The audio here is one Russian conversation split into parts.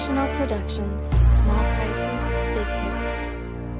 Functional Productions. Small prices, big hits.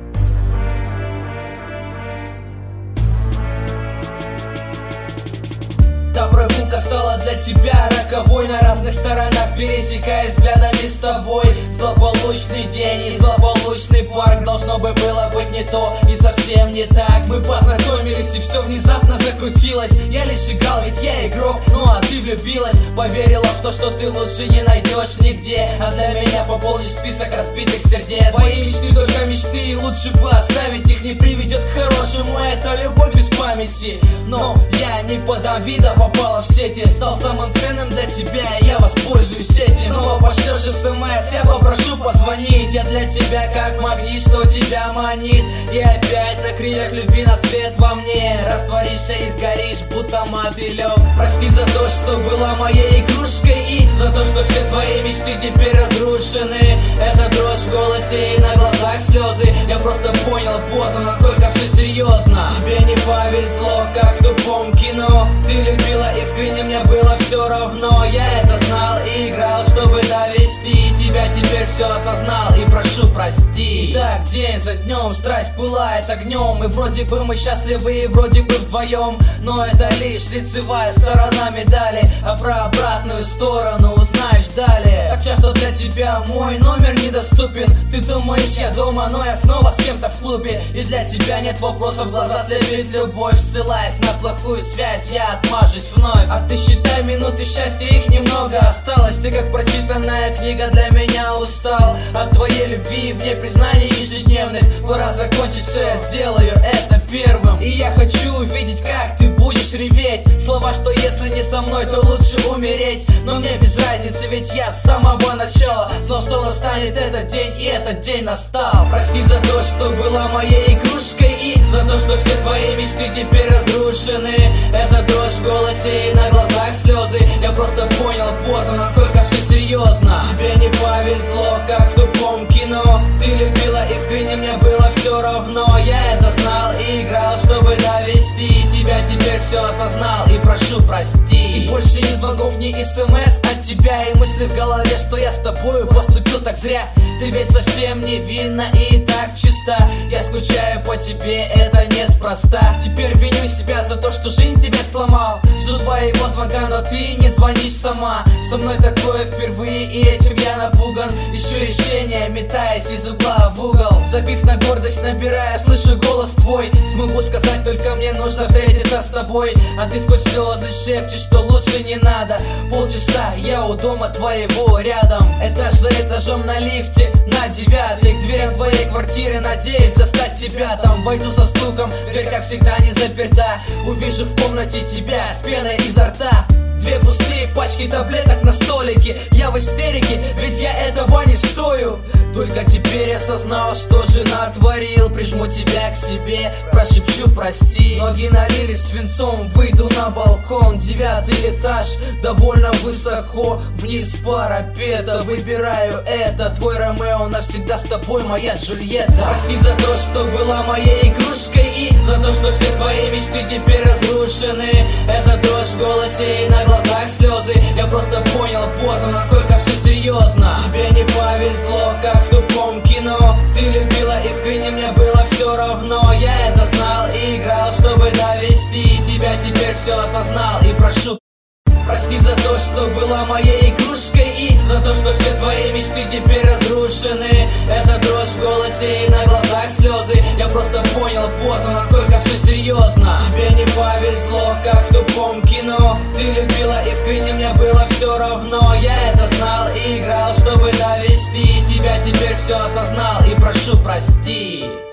Та прогулка стала для тебя роковой, на разных сторонах пересекаясь взглядами с тобой. Злополучный день и злополучный парк, должно бы было быть не то и совсем не так. Мы познакомились и все внезапно закрутилось. Я лишь играл, ведь я игрок, ну а ты влюбилась. Поверила в то, что ты лучше не найдешь нигде, а для меня пополнишь список разбитых сердец. Твои мечты только мечты, и лучше бы оставить их, не приведет к хорошему. Это любовь без памяти, но я не подам вида. Попала в сети, стал самым ценным для тебя, и я воспользуюсь этим. Снова пошлешь смс, я попрошу позвонить. Я для тебя как магнит, что тебя манит. И опять на крыльях любви на свет во мне растворишься и сгоришь, будто мотылек. Прости за то, что была моей игрушкой, и за то, что все твои мечты теперь разрушены. Это дрожь в голосе и на глазах слезы. Я просто понял поздно, насколько все серьезно. Тебе не повезло, как в тупом кино. Ты любила искренне, мне было все равно. Я это знал и играл, чтобы довести тебя. Теперь все осознал и прошу прости. И так день за днем страсть пылает огнем, и вроде бы мы счастливы, и вроде бы вдвоем. Но это лишь лицевая сторона медали, а про обратную сторону узнаешь далее. Так часто для тебя мой номер недоступен. Ты думаешь, я дома, но я снова с кем-то в клубе. И для тебя нет вопросов, в глаза слепит любовь. Ссылаясь на плохую связь, я отмажусь вновь. А ты считай минуты счастья, их немного осталось. Ты как прочитанная книга для меня устал от твоей любви, вне признаний ежедневных. Пора закончить, все я сделаю это первым. И я хочу увидеть, как ты будешь реветь. Слова, что если не со мной, то лучше умереть. Но мне без разницы, ведь я с самого начала знал, что настанет этот день, и этот день настал. Прости за то, что была моей игрушкой, и за то, что все твои мечты теперь разрушены. Это дрожь в голосе и на глазах слезы. Я просто понял поздно, насколько все серьезно. Тебе не повезло, как в тупом кино. Ты любила искренне, мне было все равно. Я это знал и играл, чтобы довести тебя. Теперь все осознал и прошу прости. И больше ни звонков, ни смс от тебя, и мысли в голове, что я с тобою поступил так зря. Ты ведь совсем невинна и так чиста. Я скучаю по тебе, это неспроста. Теперь виню себя за то, что жизнь тебе сломал. Жду твоего звонка, но ты не звонишь сама. Со мной такое впервые, и этим я напуган. Ищу решение, метаясь из угла в угол. Забив на гордость, набирая, слышу голос твой. Смогу сказать, только мне нужно встретиться с тобой. А ты сквозь слезы шепчешь, что лучше не надо. Полчаса я у дома твоего рядом. Этаж за этажом на лифте, на 9-й. К дверям твоей квартиры надеюсь застать тебя там. Войду со стуком, дверь как всегда не заперта. Увижу в комнате тебя с пеной изо рта. Две пустые пачки таблеток на столике. Я в истерике, ведь я этого не стою. Только теперь осознал, что же натворил. Прижму тебя к себе, прошепчу прости. Ноги налились свинцом, выйду на балкон. 9-й этаж, довольно высоко. Вниз с парапета, выбираю это. Твой Ромео навсегда с тобой, моя Джульетта. Прости за то, что была моей игрушкой, и за то, что все твои мечты теперь разрушены. Это дрожь в голосе и на глазах слезы. Я просто понял поздно, насколько все серьезно. Тебе не повезло, как в тупом кино. Ты любила искренне, мне было все равно. Я это знал и играл, чтобы довести тебя. Теперь все осознал и прошу прости за то, что была моей игрушкой, и за то, что все твои мечты теперь разрушены. Это дрожь в голосе и на глазах слезы. Я просто понял поздно, насколько все серьезно. Тебе не повезло, как в тупом кино. Ты любила искренне, мне было все равно. Я это знал и играл, чтобы довести тебя. Теперь все осознал и прошу прости.